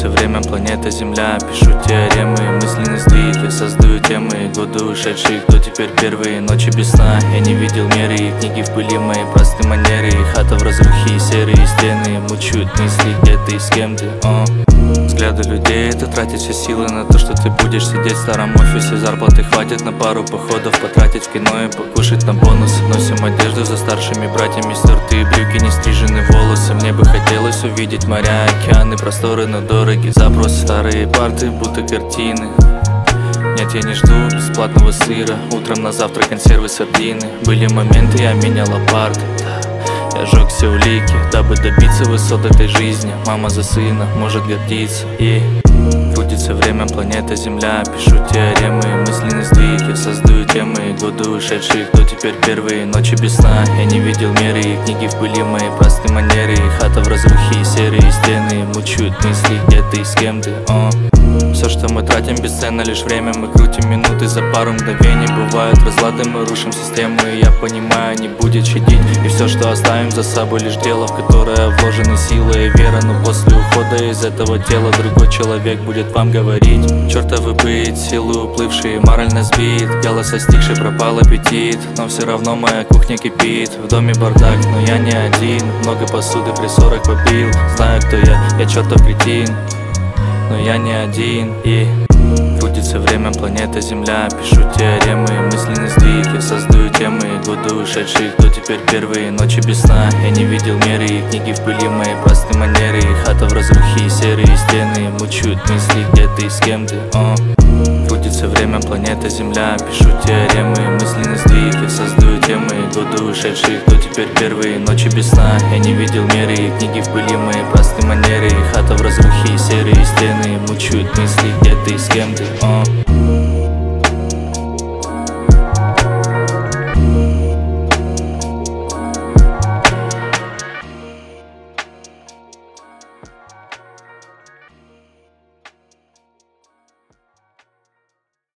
Крутится время, планета Земля. Пишу теоремы, мысленный сдвиг. Я создаю темы, годы ушедшие. Кто теперь первые, ночи без сна. Я не видел меры, и книги в пыли мои простые манеры. И хата в разрухе, и серые стены. Мучают мысли, где ты и с кем ты. Взгляды людей — это тратить все силы на то, что ты будешь сидеть в старом офисе. Зарплаты хватит на пару походов, потратить в кино и покушать на бонусы. Носим одежду за старшими братьями, стертые брюки, не стрижены волосы. Мне бы хотелось увидеть моря, океаны, просторы, но дороги запросы. Старые парты, будто картины. Нет, я не жду бесплатного сыра. Утром на завтрак консервы, сардины. Были моменты, я менял апарты. Я жег все улики, дабы добиться высот этой жизни. Мама за сына может гордиться. И крутится время, планета Земля. Пишу теоремы, мысленный сдвиг. Я создаю темы, годы ушедшие. Кто теперь первые, ночи без сна. Я не видел меры, и книги в пыли мои простые манеры. И хата в разрухе, и серые стены. Мучают мысли, где ты и с кем ты. Все, что мы тратим, бесценно лишь время. Мы крутим минуты за пару мгновений. Бывают разлады, мы рушим систему. И я понимаю, не будет щадить. И все, что оставим за собой, лишь дело, в которое вложены сила и вера. Но после ухода из этого тела другой человек будет вам говорить: чертовы быть, силы уплывшие, морально сбит. Голос остигший, пропал аппетит. Но все равно моя кухня кипит. В доме бардак, но я не один. Много посуды при 40 побил. Знаю, кто я чертов кретин, но я не один. И крутится время, планета Земля. Пишу теоремы, мысленный сдвиг. Я создаю темы, годы ушедшие. Кто теперь первые, ночи без сна. Я не видел меры, и книги в пыли мои простые манеры. И хата в разрухе, и серые стены. Мучают мысли, где ты и с кем ты. Крутится время, планета Земля. Пишу теоремы, мысленный сдвиг. Я создаю темы, годы ушедшие. Кто теперь первые, ночи без сна. Я не видел меры, и книги в пыли мои простые манеры. И хата в разрухе, и серые стены. Мучают мысли, где ты и с кем ты.